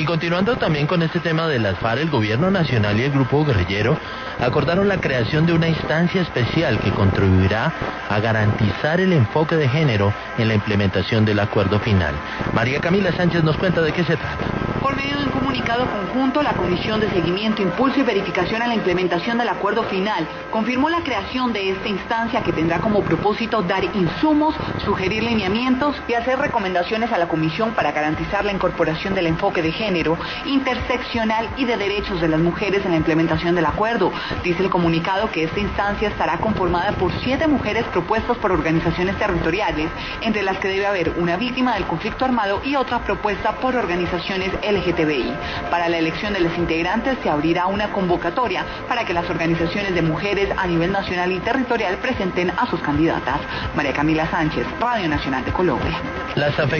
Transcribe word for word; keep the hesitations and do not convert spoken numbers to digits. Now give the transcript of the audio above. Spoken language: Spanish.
Y continuando también con este tema de las FARC, el gobierno nacional y el grupo guerrillero acordaron la creación de una instancia especial que contribuirá a garantizar el enfoque de género en la implementación del acuerdo final. María Camila Sánchez nos cuenta de qué se trata. Por medio de un comunicado conjunto, la Comisión de Seguimiento, Impulso y Verificación a la Implementación del Acuerdo Final confirmó la creación de esta instancia que tendrá como propósito dar insumos, sugerir lineamientos y hacer recomendaciones a la Comisión para garantizar la incorporación del enfoque de género, interseccional y de derechos de las mujeres en la implementación del acuerdo. Dice el comunicado que esta instancia estará conformada por siete mujeres propuestas por organizaciones territoriales, entre las que debe haber una víctima del conflicto armado y otra propuesta por organizaciones L G T B I. Para la elección de los integrantes se abrirá una convocatoria para que las organizaciones de mujeres a nivel nacional y territorial presenten a sus candidatas. María Camila Sánchez, Radio Nacional de Colombia. Las